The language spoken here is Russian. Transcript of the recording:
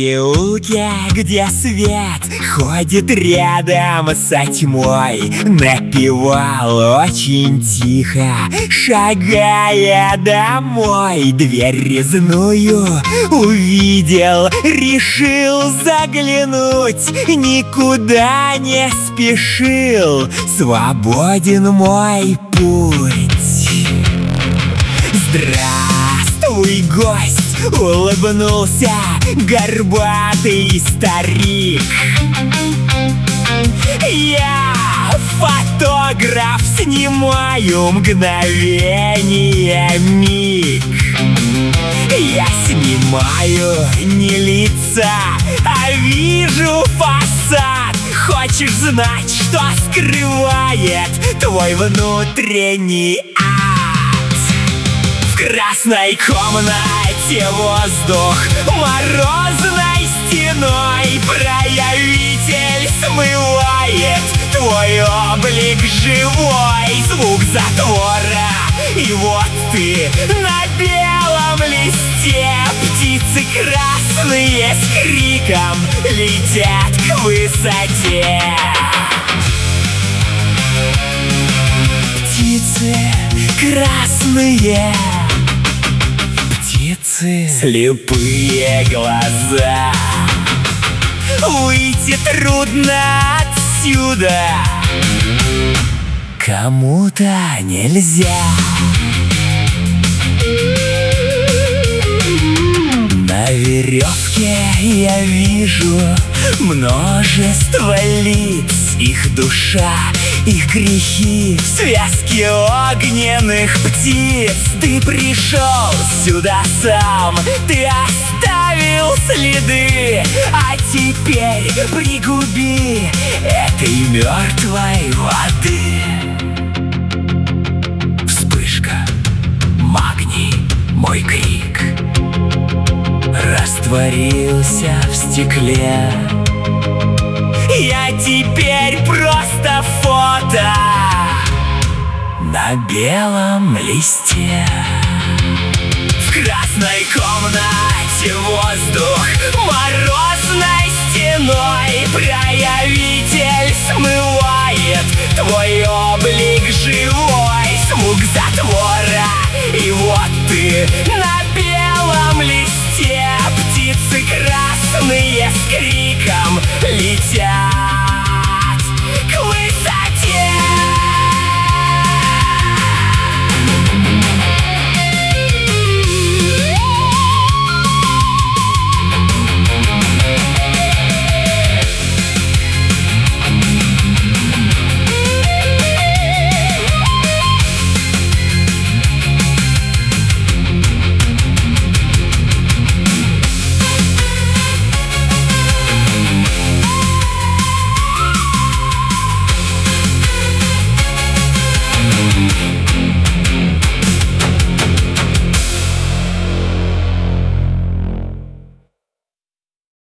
переулке, где свет ходит рядом со тьмой, напевал очень тихо, шагая домой. Дверь резную увидел, решил заглянуть, никуда не спешил, свободен мой путь. Здравствуй, гость, улыбнулся горбатый старик. Я фотограф, снимаю мгновение, миг. Я снимаю не лица, а вижу фасад. Хочешь знать, что скрывает твой внутренний ад? В красной комнате воздух морозной стеной, проявитель смывает твой облик живой. Звук затвора, и вот ты на белом листе. Птицы красные с криком летят к высоте. Птицы красные, птицы слепые глаза. Выйти трудно отсюда, кому-то нельзя. На веревке я вижу множество лиц, их душа, их грехи в связке огненных птиц. Ты пришел сюда сам, ты оставил следы, а теперь пригуби этой мертвой воды. Вспышка, магний, мой крик растворился в стекле. Я теперь просто фото на белом листе. В красной комнате воздух морозной стеной, проявитель смывает твой облик живой. Звук затвора, и вот ты на белом листе. Птицы красные с криком летят